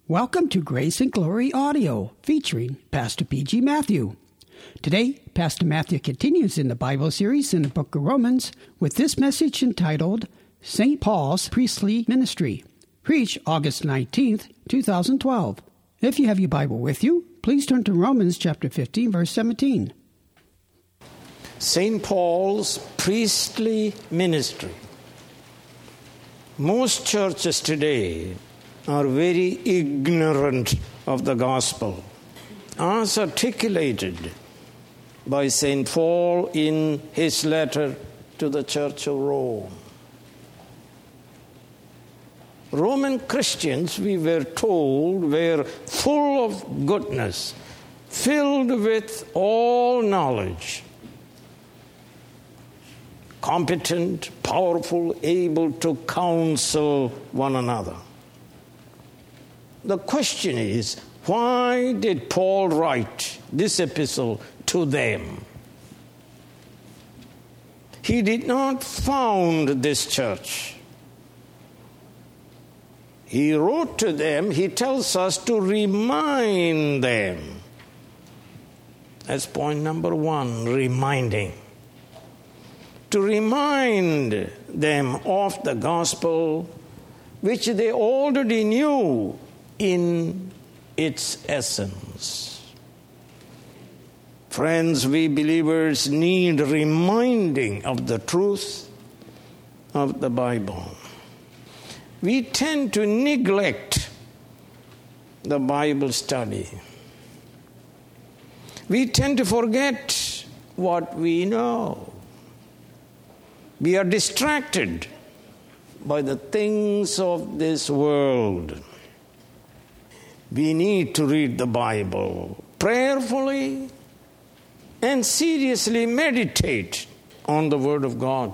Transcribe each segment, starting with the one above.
Welcome to Grace and Glory Audio, featuring Pastor P.G. Matthew. Today, Pastor Matthew continues in the Bible series in the book of Romans with this message entitled, St. Paul's Priestly Ministry, preached August 19th, 2012. If you have your Bible with you, please turn to Romans chapter 15, verse 17. St. Paul's priestly ministry. Most churches today are very ignorant of the gospel, as articulated by St. Paul in his letter to the Church of Rome. Roman Christians, we were told, were full of goodness, filled with all knowledge, competent, powerful, able to counsel one another. The question is, why did Paul write this epistle to them? He did not found this church. He wrote to them, he tells us to remind them. That's point number one, reminding. To remind them of the gospel which they already knew in its essence. Friends, we believers need reminding of the truth of the Bible. We tend to neglect the Bible study. We tend to forget what we know. We are distracted by the things of this world. We need to read the Bible prayerfully and seriously meditate on the Word of God.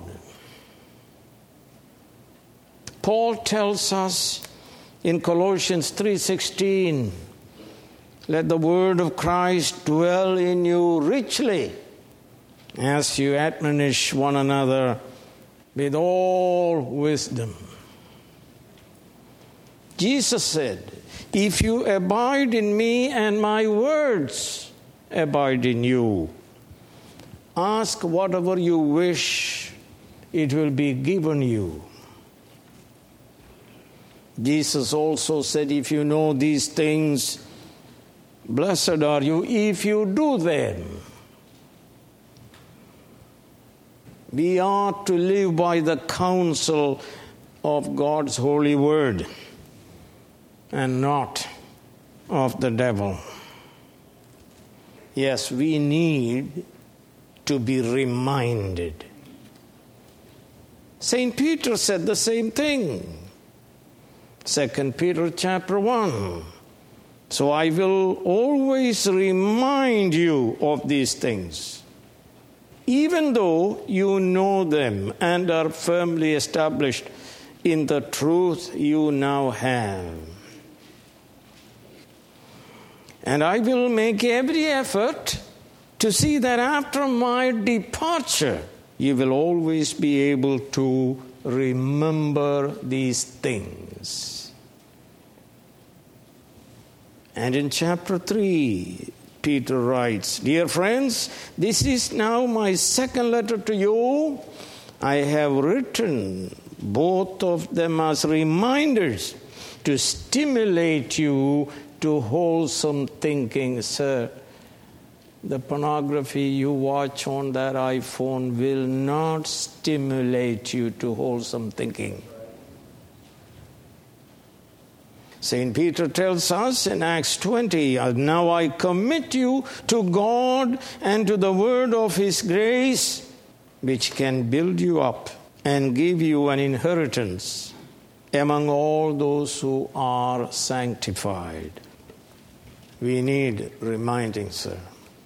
Paul tells us in Colossians 3:16, let the word of Christ dwell in you richly as you admonish one another with all wisdom. Jesus said, if you abide in me and my words abide in you, ask whatever you wish, it will be given you. Jesus also said, if you know these things, blessed are you if you do them. We ought to live by the counsel of God's holy word and not of the devil. Yes, we need to be reminded. St. Peter said the same thing. 2 Peter chapter 1. So I will always remind you of these things, even though you know them and are firmly established in the truth you now have. And I will make every effort to see that after my departure, you will always be able to remember these things. And in chapter 3, Peter writes, dear friends, this is now my second letter to you. I have written both of them as reminders to stimulate you to wholesome thinking. Sir, the pornography you watch on that iPhone will not stimulate you to wholesome thinking. St. Peter tells us in Acts 20, now I commit you to God and to the word of his grace, which can build you up and give you an inheritance among all those who are sanctified. We need reminding, sir.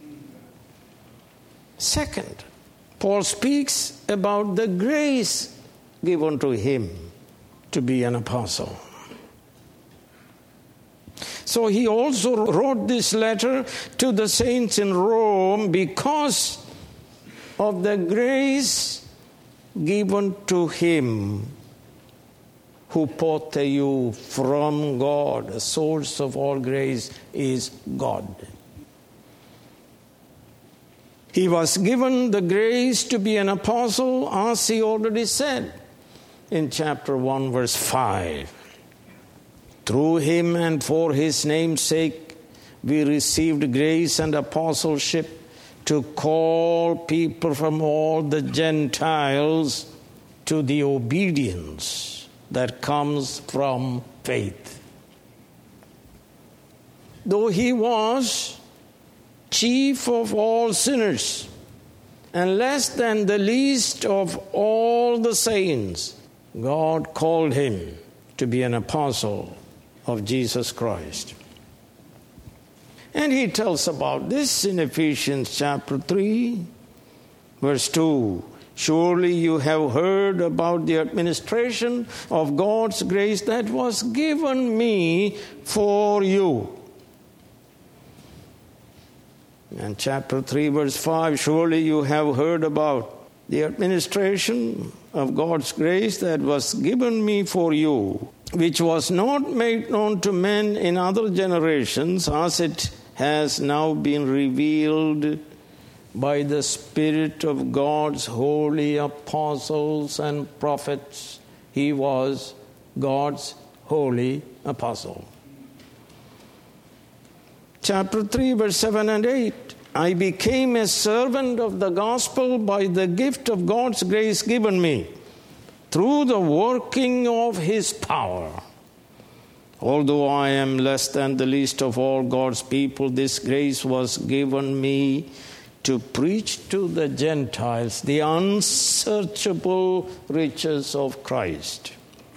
Second, Paul speaks about the grace given to him to be an apostle. So he also wrote this letter to the saints in Rome because of the grace given to him hupotheou, from God. The source of all grace is God. He was given the grace to be an apostle, as he already said in chapter 1, verse 5. Through him and for his name's sake, we received grace and apostleship to call people from all the Gentiles to the obedience that comes from faith. Though he was chief of all sinners and less than the least of all the saints, God called him to be an apostle of Jesus Christ. And he tells about this in Ephesians chapter 3, verse 2. Surely you have heard about the administration of God's grace that was given me for you. And chapter 3, verse 5, surely you have heard about the administration of God's grace that was given me for you, which was not made known to men in other generations, as it has now been revealed by the Spirit of God's holy apostles and prophets. He was God's holy apostle. Chapter 3, verse 7 and 8. I became a servant of the gospel by the gift of God's grace given me, through the working of his power. Although I am less than the least of all God's people, this grace was given me to preach to the Gentiles the unsearchable riches of Christ.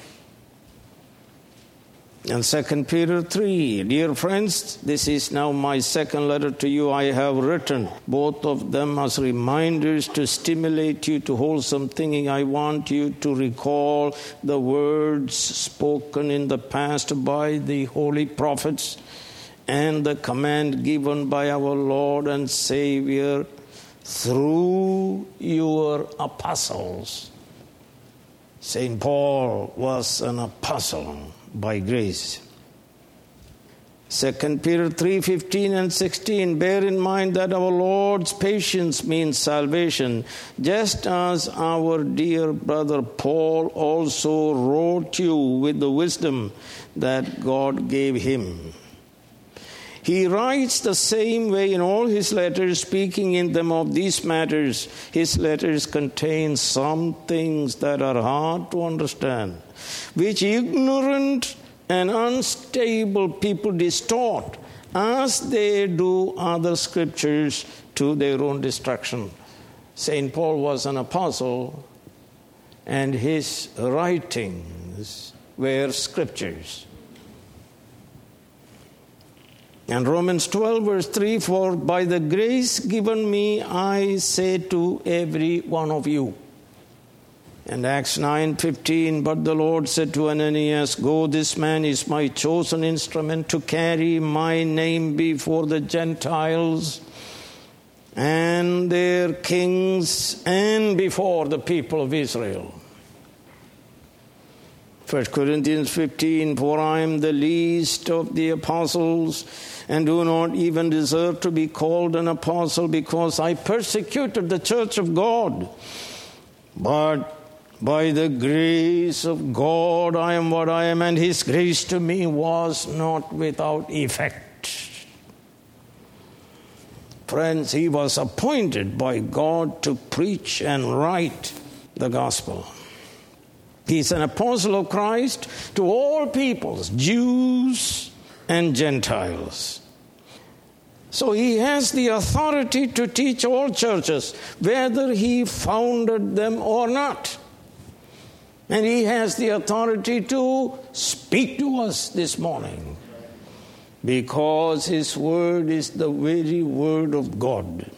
And 2 Peter 3, dear friends, this is now my second letter to you. I have written both of them as reminders to stimulate you to wholesome thinking. I want you to recall the words spoken in the past by the holy prophets and the command given by our Lord and Savior through your apostles. St. Paul was an apostle by grace. 2 Peter 3:15 and 16. Bear in mind that our Lord's patience means salvation, just as our dear brother Paul also wrote you with the wisdom that God gave him. He writes the same way in all his letters, speaking in them of these matters. His letters contain some things that are hard to understand, which ignorant and unstable people distort, as they do other scriptures to their own destruction. St. Paul was an apostle, and his writings were scriptures. And Romans 12, verse 3, for by the grace given me, I say to every one of you. And Acts 9:15, but the Lord said to Ananias, go, this man is my chosen instrument to carry my name before the Gentiles and their kings and before the people of Israel. 1 Corinthians 15, for I am the least of the apostles and do not even deserve to be called an apostle, because I persecuted the church of God. But by the grace of God I am what I am, and his grace to me was not without effect. Friends, he was appointed by God to preach and write the gospel. He's an apostle of Christ to all peoples, Jews and Gentiles. So he has the authority to teach all churches, whether he founded them or not. And he has the authority to speak to us this morning, because his word is the very word of God.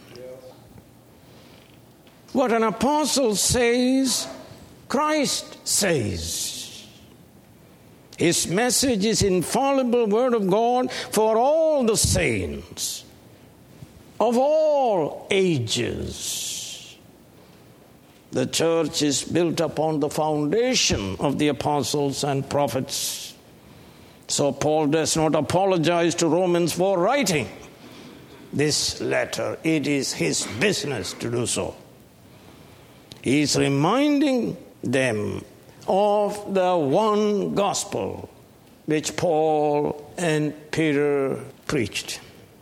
What an apostle says, Christ says. His message is infallible word of God for all the saints of all ages. The church is built upon the foundation of the apostles and prophets. So Paul does not apologize to Romans for writing this letter. It is his business to do so. He is reminding them of the one gospel which Paul and Peter preached.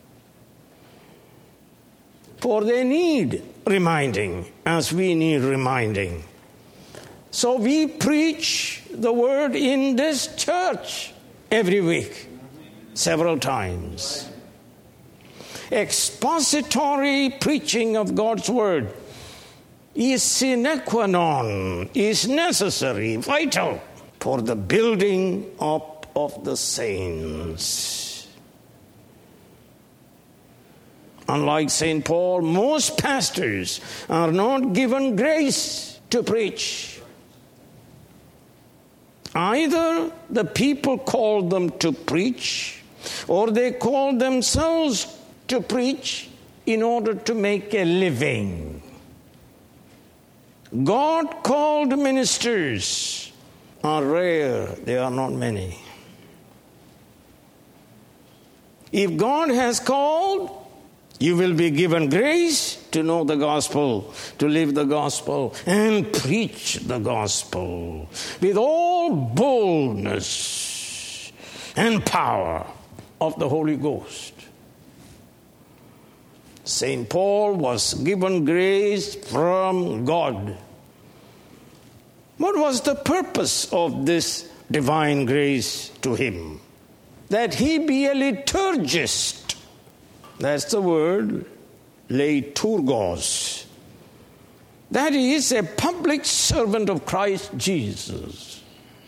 For they need reminding, as we need reminding. So we preach the word in this church every week, several times. Expository preaching of God's word is sine qua non, is necessary, vital for the building up of the saints. Unlike St. Paul, most pastors are not given grace to preach. Either the people call them to preach, or they call themselves to preach in order to make a living. God-called ministers are rare. They are not many. If God has called, you will be given grace to know the gospel, to live the gospel, and preach the gospel with all boldness and power of the Holy Ghost. St. Paul was given grace from God. What was the purpose of this divine grace to him? That he be a liturgist. That's the word, liturgos. That is, a public servant of Christ Jesus.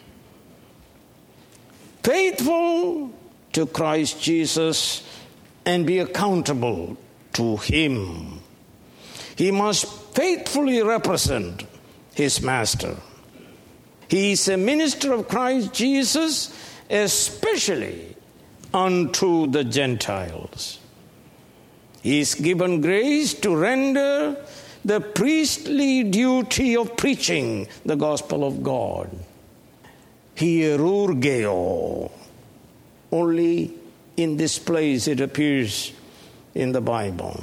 Faithful to Christ Jesus and be accountable to him. He must faithfully represent his master. He is a minister of Christ Jesus, especially unto the Gentiles. He is given grace to render the priestly duty of preaching the gospel of God. Hierurgeo. Only in this place it appears in the Bible.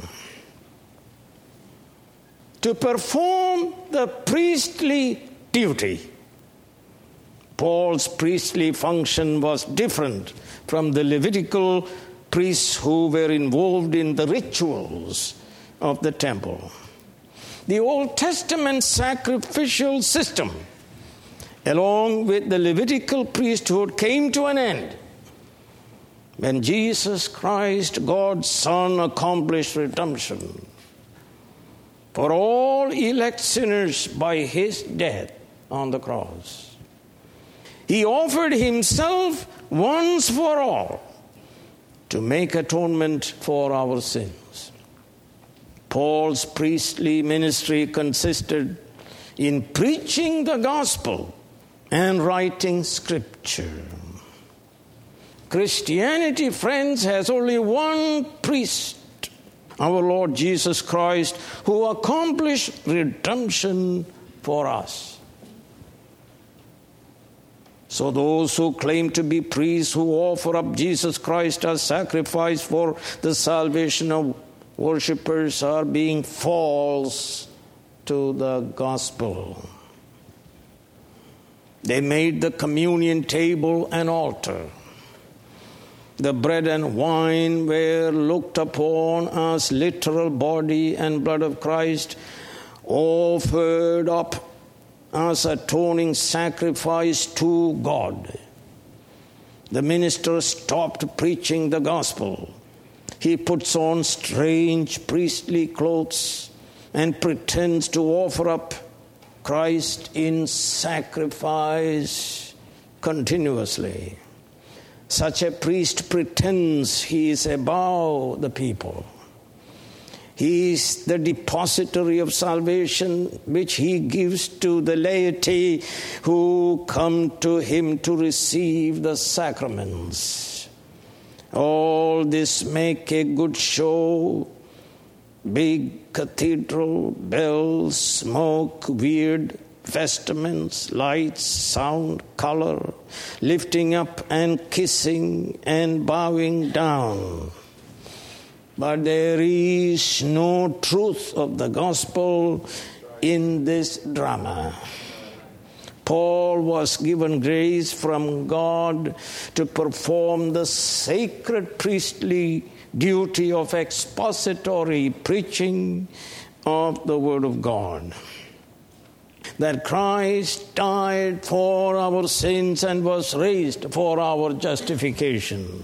To perform the priestly duty. Paul's priestly function was different from the Levitical priests who were involved in the rituals of the temple. The Old Testament sacrificial system, along with the Levitical priesthood, came to an end when Jesus Christ, God's Son, accomplished redemption for all elect sinners by his death on the cross. He offered himself once for all to make atonement for our sins. Paul's priestly ministry consisted in preaching the gospel and writing scripture. Christianity, friends, has only one priest, our Lord Jesus Christ, who accomplished redemption for us. So those who claim to be priests who offer up Jesus Christ as sacrifice for the salvation of worshippers are being false to the gospel. They made the communion table an altar. The bread and wine were looked upon as literal body and blood of Christ, offered up as atoning sacrifice to God. The minister stopped preaching the gospel. He puts on strange priestly clothes and pretends to offer up Christ in sacrifice continuously. Such a priest pretends he is above the people. He is the depository of salvation which he gives to the laity who come to him to receive the sacraments. All this make a good show big cathedral, bells, smoke, weird vestments, lights, sound, color, lifting up and kissing and bowing down. But there is no truth of the gospel in this drama. Paul was given grace from God to perform the sacred priestly duty of expository preaching of the Word of God. That Christ died for our sins and was raised for our justification.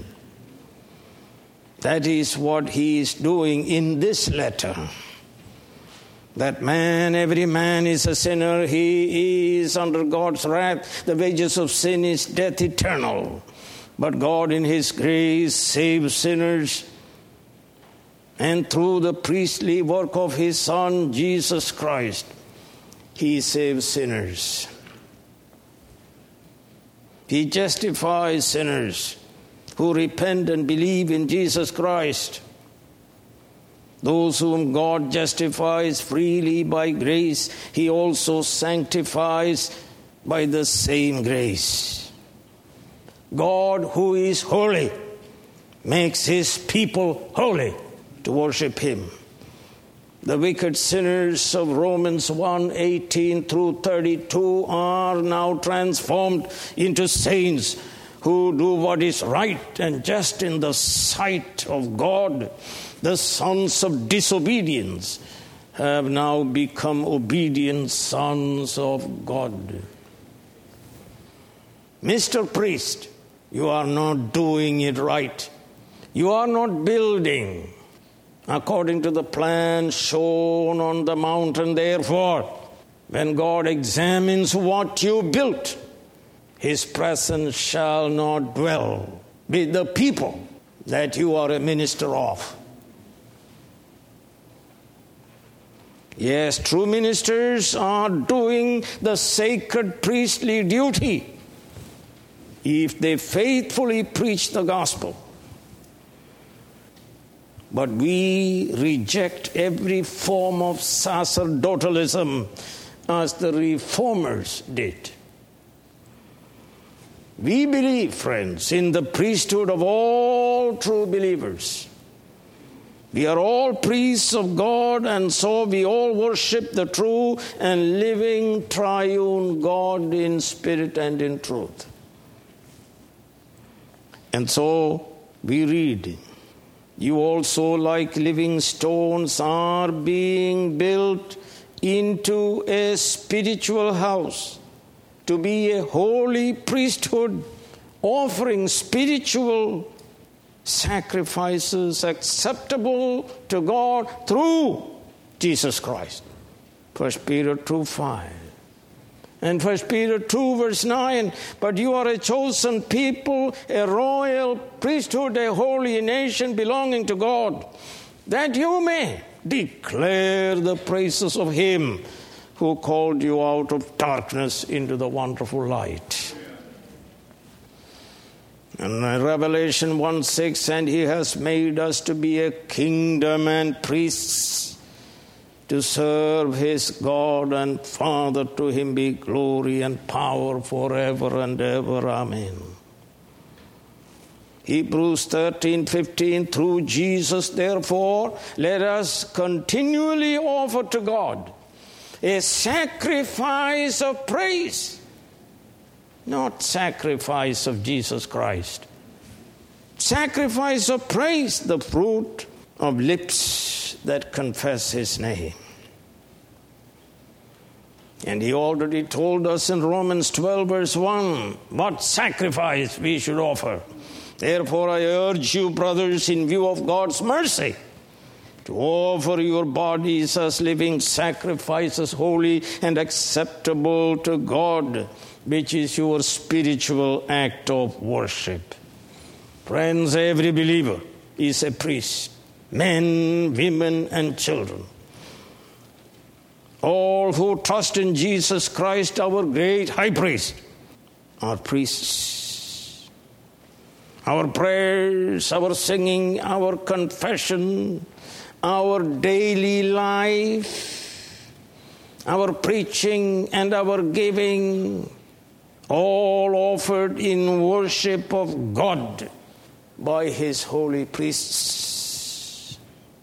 That is what he is doing in this letter. That every man is a sinner. He is under God's wrath. The wages of sin is death eternal. But God in his grace saves sinners. And through the priestly work of his Son, Jesus Christ, he saves sinners. He justifies sinners who repent and believe in Jesus Christ. Those whom God justifies freely by grace, he also sanctifies by the same grace. God, who is holy, makes his people holy to worship him. The wicked sinners of Romans 1:18 through 32 are now transformed into saints who do what is right and just in the sight of God. The sons of disobedience have now become obedient sons of God. Mr. Priest, you are not doing it right. You are not building according to the plan shown on the mountain. Therefore, when God examines what you built, his presence shall not dwell with the people that you are a minister of. Yes, true ministers are doing the sacred priestly duty if they faithfully preach the gospel. But we reject every form of sacerdotalism as the reformers did. We believe, friends, in the priesthood of all true believers. We are all priests of God, and so we all worship the true and living triune God in spirit and in truth. And so we read, you also, like living stones, are being built into a spiritual house to be a holy priesthood, offering spiritual sacrifices acceptable to God through Jesus Christ. 1 Peter 2:5. And 1 Peter 2 verse 9, but you are a chosen people, a royal priesthood, a holy nation belonging to God, that you may declare the praises of him who called you out of darkness into the wonderful light. And Revelation 1:6, and he has made us to be a kingdom and priests to serve his God and Father. To him be glory and power forever and ever. Amen. Hebrews 13:15, through Jesus, therefore, let us continually offer to God a sacrifice of praise, not sacrifice of Jesus Christ. Sacrifice of praise, the fruit of lips that confess his name. And he already told us in Romans 12 verse 1 what sacrifice we should offer. Therefore I urge you, brothers, in view of God's mercy, to offer your bodies as living sacrifices, holy and acceptable to God, which is your spiritual act of worship. Friends, every believer is a priest. Men, women, and children. All who trust in Jesus Christ, our great high priest, are priests. Our prayers, our singing, our confession, our daily life, our preaching and our giving, all offered in worship of God by His holy priests.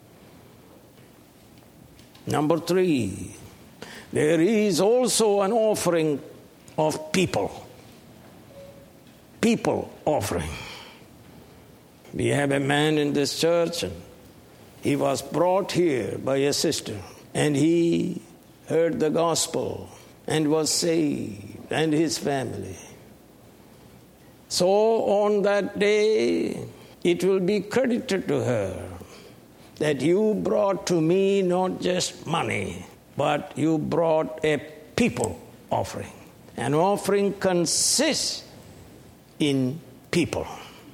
Number 3, there is also an offering of people. People offering. We have a man in this church, and he was brought here by a sister, and he heard the gospel and was saved, and his family. So on that day, it will be credited to her that you brought to me not just money, but you brought a people offering. An offering consists in people.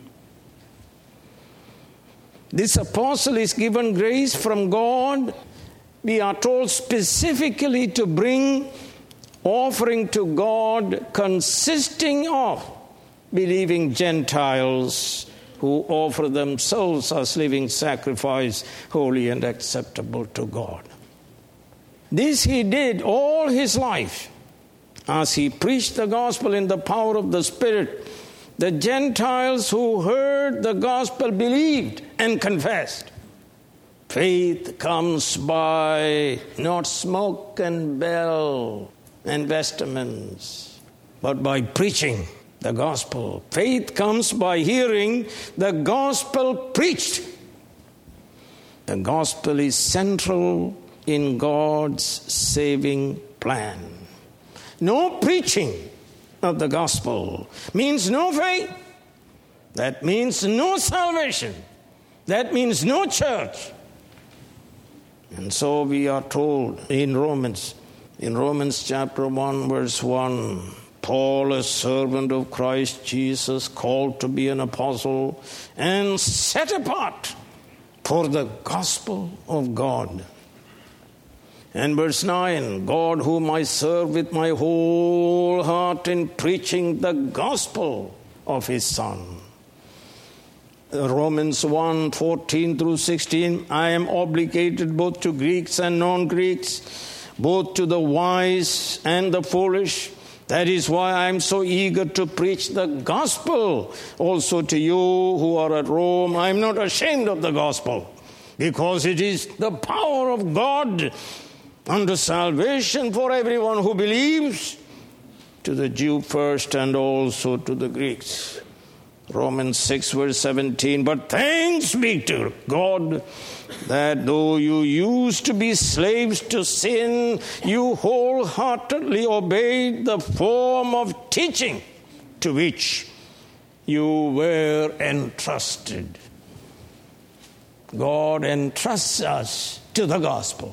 This apostle is given grace from God. We are told specifically to bring offering to God consisting of believing Gentiles who offer themselves as living sacrifice, holy and acceptable to God. This he did all his life as he preached the gospel in the power of the Spirit. The Gentiles who heard the gospel believed and confessed. Faith comes by not smoke and bell and vestments, but by preaching the gospel. Faith comes by hearing the gospel preached. The gospel is central in God's saving plan. No preaching of the gospel means no faith. That means no salvation. That means no church. And so we are told in Romans chapter 1, verse 1, Paul, a servant of Christ Jesus, called to be an apostle and set apart for the gospel of God. And verse 9, God whom I serve with my whole heart in preaching the gospel of His Son. Romans 1, 14 through 16, I am obligated both to Greeks and non-Greeks, both to the wise and the foolish. That is why I am so eager to preach the gospel also to you who are at Rome. I am not ashamed of the gospel, because it is the power of God unto salvation for everyone who believes, to the Jew first and also to the Greeks. Romans 6 verse 17, but thanks be to God that though you used to be slaves to sin, you wholeheartedly obeyed the form of teaching to which you were entrusted. God entrusts us to the gospel.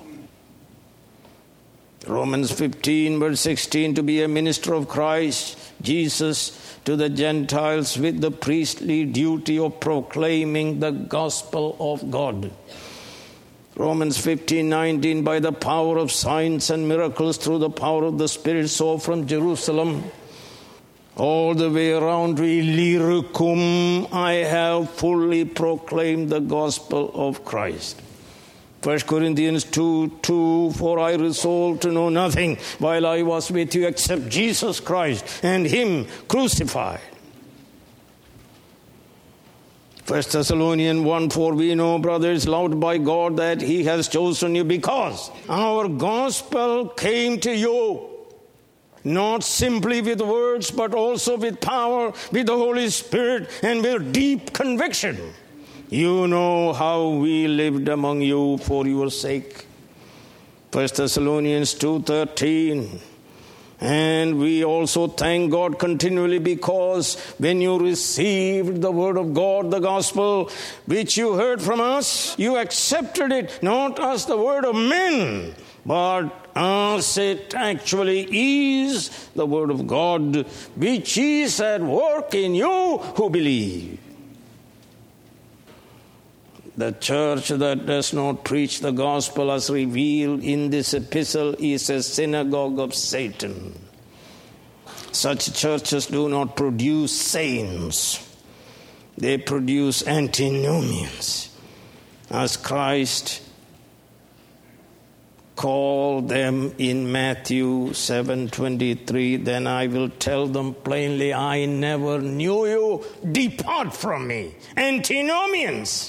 Romans 15 verse 16, to be a minister of Christ Jesus to the Gentiles with the priestly duty of proclaiming the gospel of God. Romans 15:19, by the power of signs and miracles through the power of the Spirit, so from Jerusalem all the way around Illyricum I have fully proclaimed the gospel of Christ. 1 Corinthians 2:2, for I resolved to know nothing while I was with you except Jesus Christ and Him crucified. 1 Thessalonians 1:4, we know, brothers, loved by God, that He has chosen you because our gospel came to you, not simply with words, but also with power, with the Holy Spirit, and with deep conviction. You know how we lived among you for your sake. 1 Thessalonians 2:13. And we also thank God continually because when you received the word of God, the gospel, which you heard from us, you accepted it not as the word of men, but as it actually is, the word of God, which is at work in you who believe. The church that does not preach the gospel as revealed in this epistle is a synagogue of Satan. Such churches do not produce saints. They produce antinomians. As Christ called them in Matthew 7:23, then I will tell them plainly, I never knew you. Depart from me, antinomians.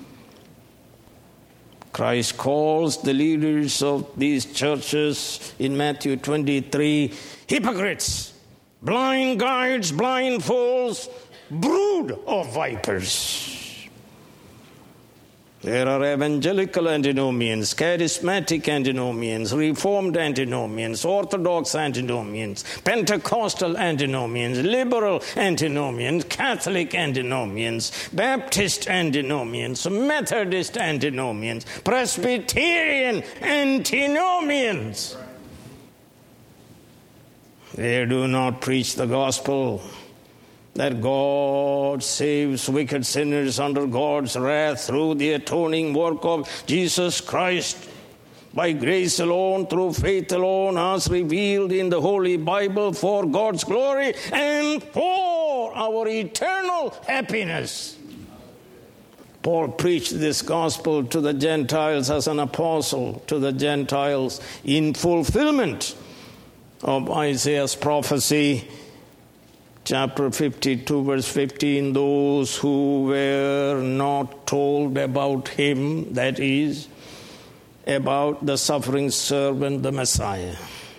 Christ calls the leaders of these churches in Matthew 23 hypocrites, blind guides, blind fools, brood of vipers. There are evangelical antinomians, charismatic antinomians, reformed antinomians, orthodox antinomians, Pentecostal antinomians, liberal antinomians, Catholic antinomians, Baptist antinomians, Methodist antinomians, Presbyterian antinomians. They do not preach the gospel that God saves wicked sinners under God's wrath through the atoning work of Jesus Christ, by grace alone, through faith alone, as revealed in the Holy Bible, for God's glory and for our eternal happiness. Paul preached this gospel to the Gentiles as an apostle to the Gentiles in fulfillment of Isaiah's prophecy. Chapter 52, verse 15, those who were not told about him, that is, about the suffering servant, the Messiah,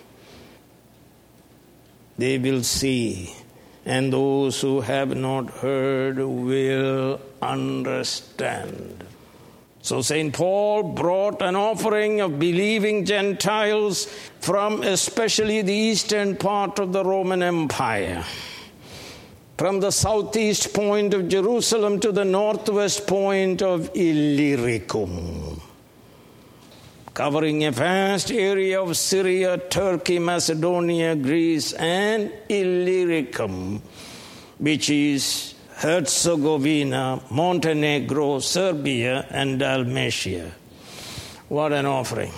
they will see, and those who have not heard will understand. So St. Paul brought an offering of believing Gentiles from especially the eastern part of the Roman Empire, from the southeast point of Jerusalem to the northwest point of Illyricum, covering a vast area of Syria, Turkey, Macedonia, Greece, and Illyricum, which is Herzegovina, Montenegro, Serbia, and Dalmatia. What an offering,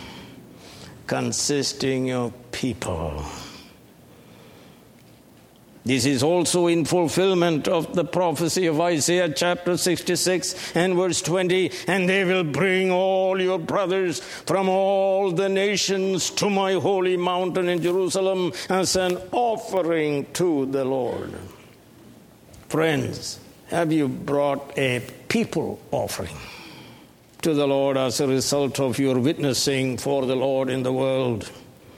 consisting of people. This is also in fulfillment of the prophecy of Isaiah chapter 66 and verse 20, and they will bring all your brothers from all the nations to my holy mountain in Jerusalem as an offering to the Lord. Friends, have you brought a people offering to the Lord as a result of your witnessing for the Lord in the world?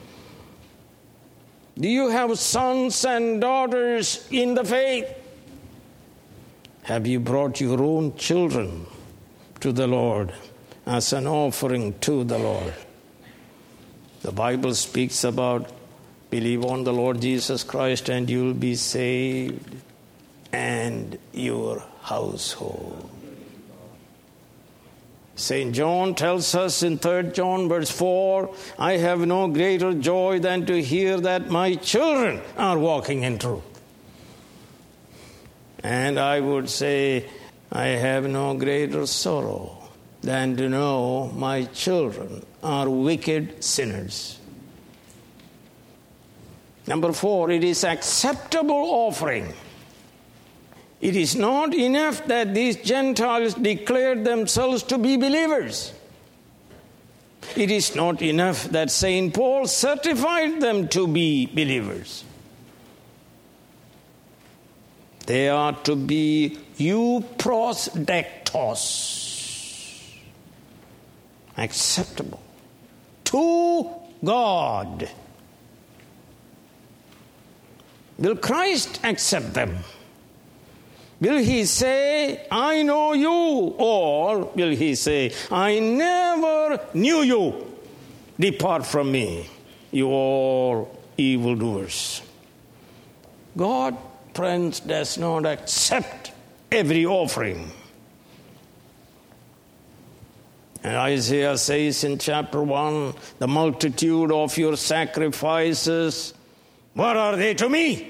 Do you have sons and daughters in the faith? Have you brought your own children to the Lord as an offering to the Lord? The Bible speaks about believe on the Lord Jesus Christ and you'll be saved and your household. St. John tells us in 3 John verse 4, I have no greater joy than to hear that my children are walking in truth. And I would say, I have no greater sorrow than to know my children are wicked sinners. Number 4, it is acceptable offering. It is not enough that these Gentiles declared themselves to be believers. It is not enough that St. Paul certified them to be believers. They are to be euprosdektos, acceptable to God. Will Christ accept them? Will he say, I know you? Or will he say, I never knew you. Depart from me, you all evildoers. God, friends, does not accept every offering. And Isaiah says in chapter 1, the multitude of your sacrifices, what are they to me?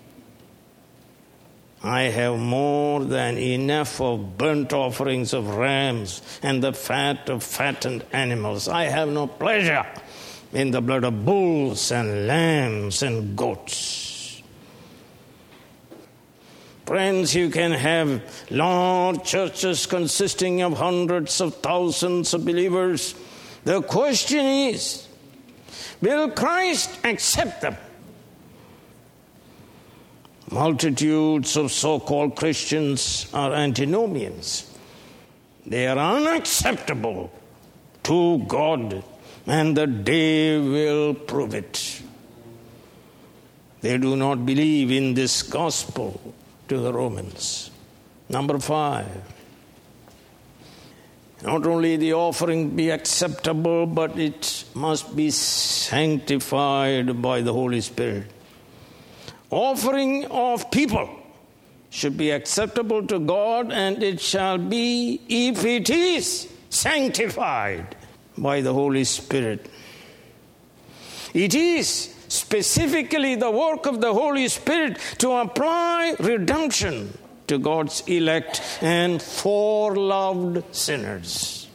I have more than enough of burnt offerings of rams and the fat of fattened animals. I have no pleasure in the blood of bulls and lambs and goats. Friends, you can have large churches consisting of hundreds of thousands of believers, The question is, will Christ accept them? Multitudes of so-called Christians are antinomians. They are unacceptable to God, and the day will prove it. They do not believe in this gospel to the Romans. Number 5. Not only the offering be acceptable, but it must be sanctified by the Holy Spirit. Offering of people should be acceptable to God, and it shall be if it is sanctified by the Holy Spirit. It is specifically the work of the Holy Spirit to apply redemption to God's elect and foreloved sinners.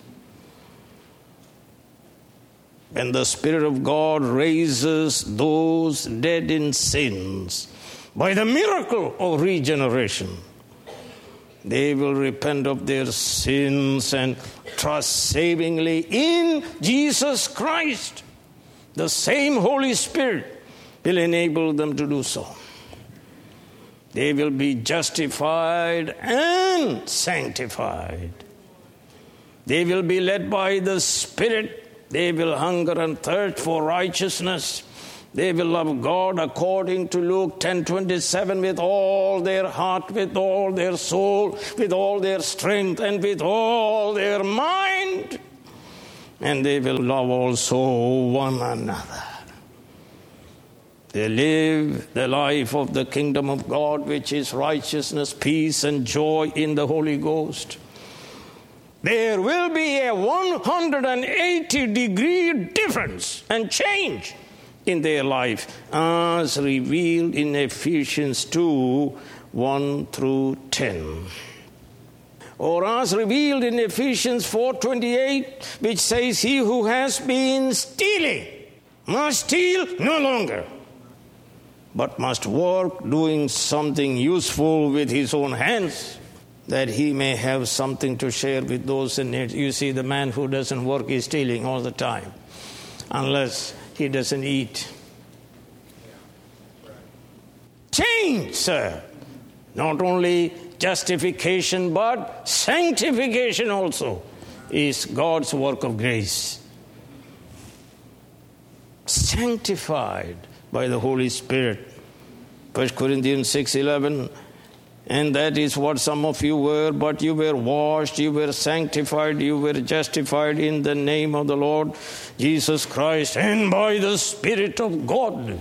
When the Spirit of God raises those dead in sins by the miracle of regeneration, they will repent of their sins and trust savingly in Jesus Christ. The same Holy Spirit will enable them to do so. They will be justified and sanctified. They will be led by the Spirit. They will hunger and thirst for righteousness. They will love God according to Luke 10:27 with all their heart, with all their soul, with all their strength, and with all their mind. And they will love also one another. They live the life of the kingdom of God, which is righteousness, peace, and joy in the Holy Ghost. There will be a 180-degree difference and change in their life as revealed in Ephesians 2:1-10. Or as revealed in Ephesians 4:28, which says, he who has been stealing must steal no longer, but must work doing something useful with his own hands, that he may have something to share with those in need. You see, the man who doesn't work is stealing all the time, unless he doesn't eat. Change, sir. Not only justification, but sanctification also is God's work of grace. Sanctified by the Holy Spirit. 1 Corinthians 6:11, and that is what some of you were, but you were washed, you were sanctified, you were justified in the name of the Lord Jesus Christ and by the Spirit of God.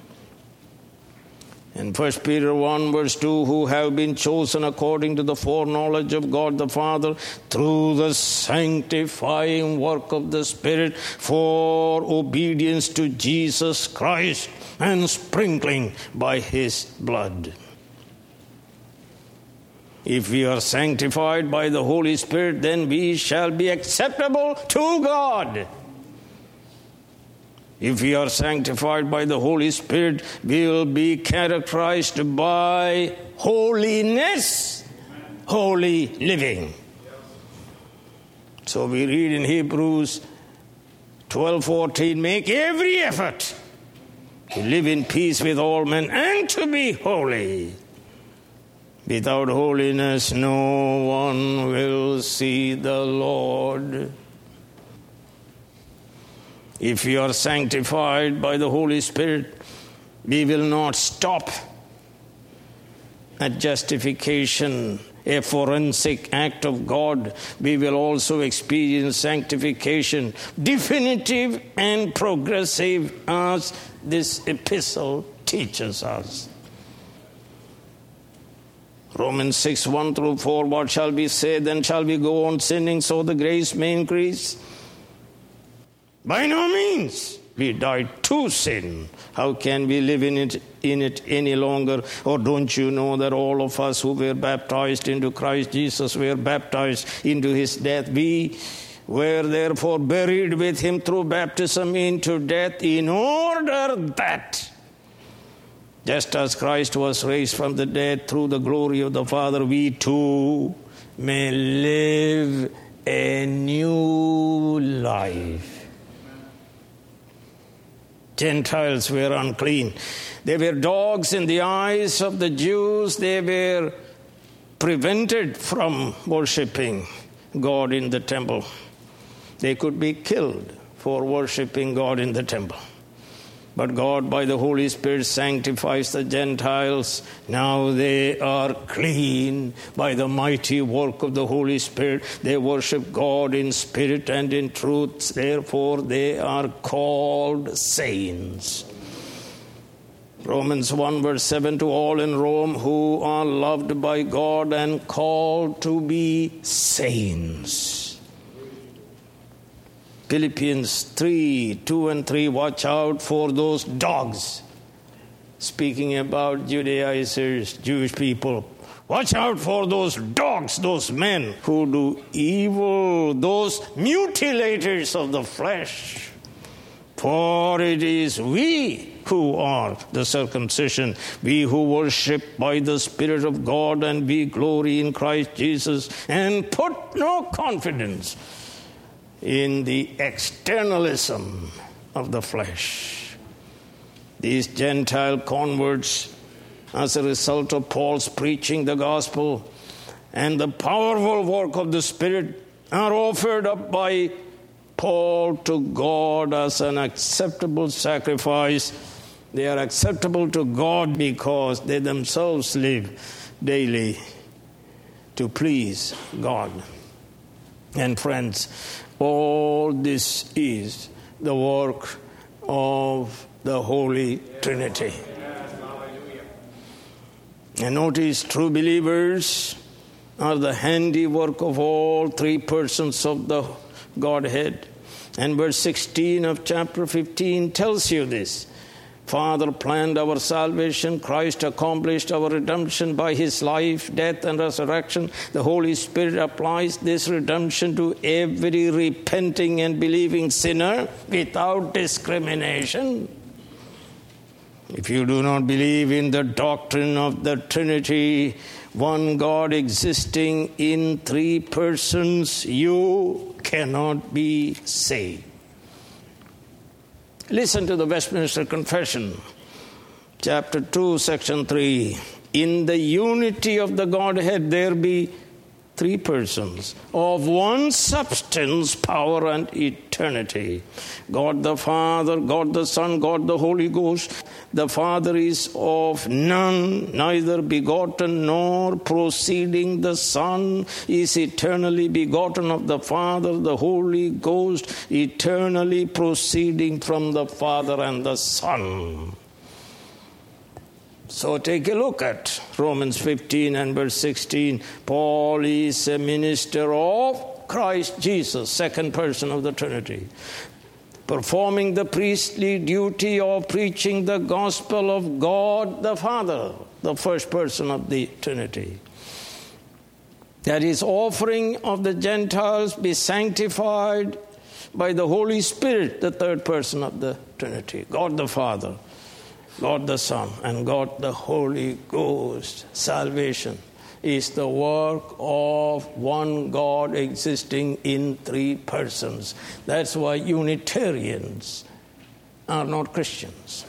In 1 Peter 1:2, who have been chosen according to the foreknowledge of God the Father through the sanctifying work of the Spirit for obedience to Jesus Christ and sprinkling by his blood. If we are sanctified by the Holy Spirit, then we shall be acceptable to God. If we are sanctified by the Holy Spirit, we will be characterized by holiness, holy living. So we read in Hebrews 12:14, make every effort to live in peace with all men and to be holy. Without holiness, no one will see the Lord. If we are sanctified by the Holy Spirit, we will not stop at justification, a forensic act of God. We will also experience sanctification, definitive and progressive, as this epistle teaches us. Romans 6:1-4, what shall we say? Then shall we go on sinning so the grace may increase? By no means. We died to sin. How can we live in it any longer? Or don't you know that all of us who were baptized into Christ Jesus were baptized into his death? We were therefore buried with him through baptism into death, in order that, just as Christ was raised from the dead through the glory of the Father, we too may live a new life. Gentiles were unclean. They were dogs in the eyes of the Jews. They were prevented from worshiping God in the temple. They could be killed for worshiping God in the temple. But God, by the Holy Spirit, sanctifies the Gentiles. Now they are clean by the mighty work of the Holy Spirit. They worship God in spirit and in truth. Therefore, they are called saints. Romans 1 verse 7, to all in Rome who are loved by God and called to be saints. Philippians 3, 2 and 3, watch out for those dogs. Speaking about Judaizers, Jewish people. Watch out for those dogs, those men who do evil, those mutilators of the flesh. For it is we who are the circumcision, we who worship by the Spirit of God, and we glory in Christ Jesus, and put no confidence in the externalism of the flesh. These Gentile converts, as a result of Paul's preaching the gospel and the powerful work of the Spirit, are offered up by Paul to God as an acceptable sacrifice. They are acceptable to God because they themselves live daily to please God. And friends, all this is the work of the Holy Trinity. And notice, true believers are the handiwork of all three persons of the Godhead. And verse 16 of chapter 15 tells you this. Father planned our salvation. Christ accomplished our redemption by his life, death, and resurrection. The Holy Spirit applies this redemption to every repenting and believing sinner without discrimination. If you do not believe in the doctrine of the Trinity, one God existing in three persons, you cannot be saved. Listen to the Westminster Confession, chapter 2, section 3. In the unity of the Godhead there be three persons, of one substance, power, and eternity. God the Father, God the Son, God the Holy Ghost. The Father is of none, neither begotten nor proceeding. The Son is eternally begotten of the Father. The Holy Ghost eternally proceeding from the Father and the Son. So take a look at Romans 15 and verse 16. Paul is a minister of Christ Jesus, second person of the Trinity, performing the priestly duty of preaching the gospel of God the Father, the first person of the Trinity. That his offering of the Gentiles be sanctified by the Holy Spirit, the third person of the Trinity, God the Father, God the Son, and God the Holy Ghost. Salvation is the work of one God existing in three persons. That's why Unitarians are not Christians.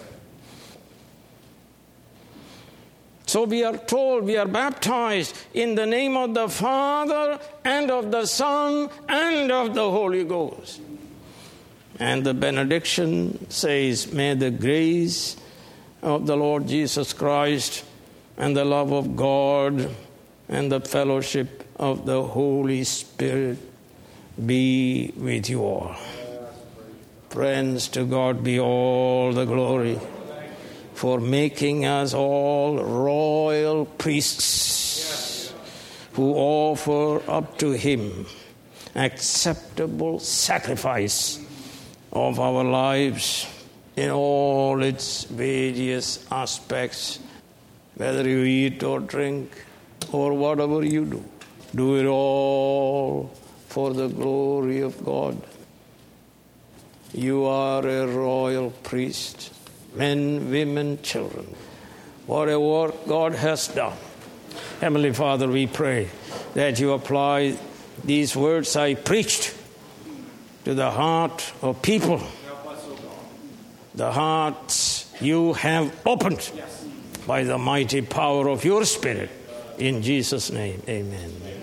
So we are told, we are baptized in the name of the Father and of the Son and of the Holy Ghost. And the benediction says, may the grace of the Lord Jesus Christ and the love of God and the fellowship of the Holy Spirit be with you all. Friends, to God be all the glory for making us all royal priests who offer up to him acceptable sacrifice of our lives in all its various aspects, whether you eat or drink or whatever you do. Do it all for the glory of God. You are a royal priest, men, women, children. What a work God has done. Heavenly Father, we pray that you apply these words I preached to the heart of people, the hearts you have opened by the mighty power of your Spirit. In Jesus' name, amen.